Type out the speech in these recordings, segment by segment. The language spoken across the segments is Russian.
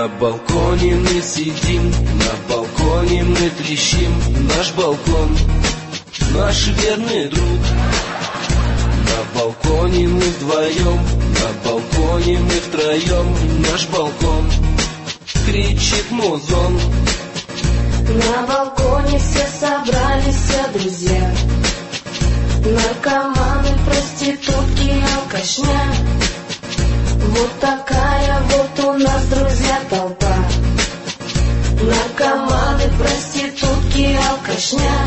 На балконе мы сидим, на балконе мы трещим. Наш балкон, наш верный друг. На балконе мы вдвоем, на балконе мы втроем. Наш балкон кричит музон. На балконе все собрались, все друзья. Наркоманы, проститутки, алкашня. Вот такая вот у нас, друзья, толпа. Наркоманы, проститутки, алкашня.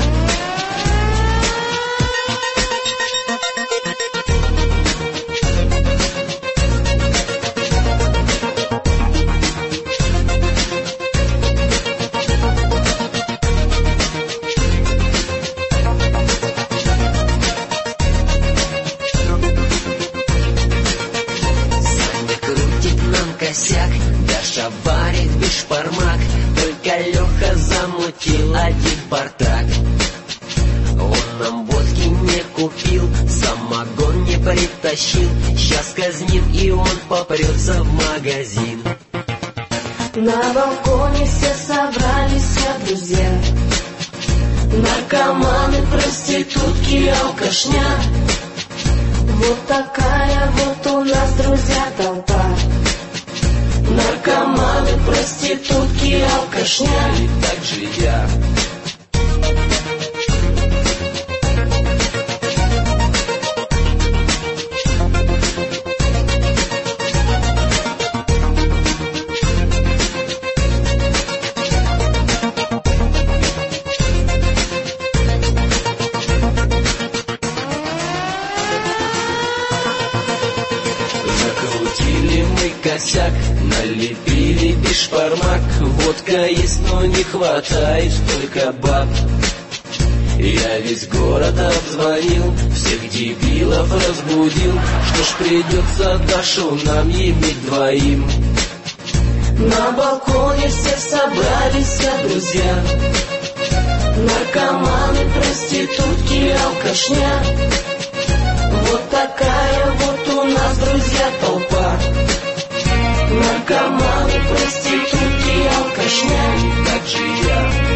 Даша варит бешбармак, только Леха замутил один бардак. Он нам водки не купил, самогон не притащил. Сейчас казним, и он попрется в магазин. На балконе все собрались, все друзья. Наркоманы, проститутки, алкашня. Вот такая вот у нас, друзья, толпа. Наркоманы, проститутки, алкашня. И так же я. Закрутили мы косяк, налепили бешбармак. Водка есть, но не хватает только баб. Я весь город обзвонил, всех дебилов разбудил. Что ж, придется Дашу нам иметь двоим. На балконе все собрались, все друзья. Наркоманы, проститутки, алкашня. Вот такая вот у нас, друзья, толпа. Наркоманы, проститутки, алкашня. И так же я.